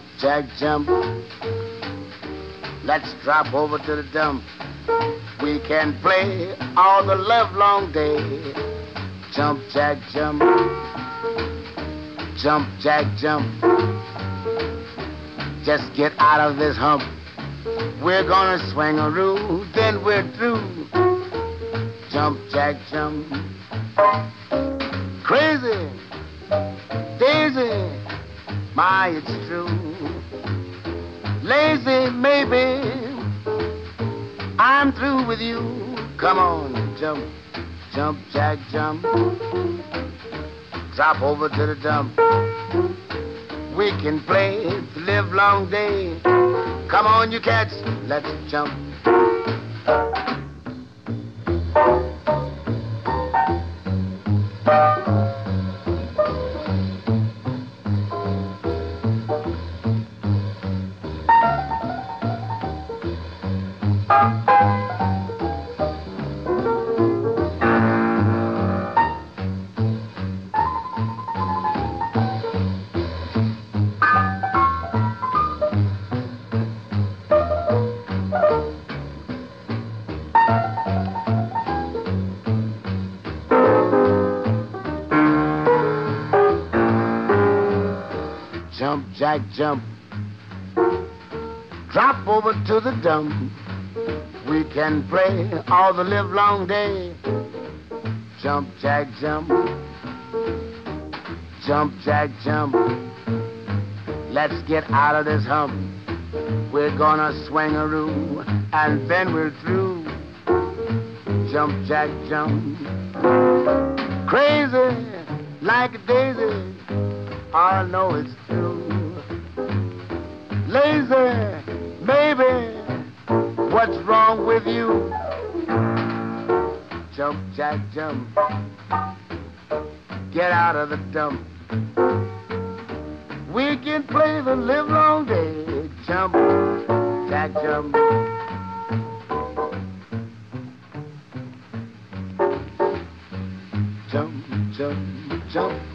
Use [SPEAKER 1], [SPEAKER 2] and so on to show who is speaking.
[SPEAKER 1] jack, jump. Let's drop over to the dump. We can play all the livelong day. Jump, jack, jump. Jump, jack, jump. Just get out of this hump. We're gonna swing-a-roo, then we're through. Jump, jack, jump. Crazy, daisy, my, it's true. Lazy, maybe, I'm through with you. Come on, jump, jump, jack, jump. Drop over to the dump. We can play the livelong day. Come on, you cats, let's jump. Jump, jack, jump. Drop over to the dump. We can play all the livelong day. Jump, jack, jump. Jump, jack, jump. Let's get out of this hump. We're gonna swing-a-roo, and then we're through. Jump, jack, jump. Crazy, like a daisy. I know it's true. Lazy, maybe, what's wrong with you? Jump, jack, jump. Get out of the dump. We can play the livelong day. Jump, jack, jump. Jump, jump, jump.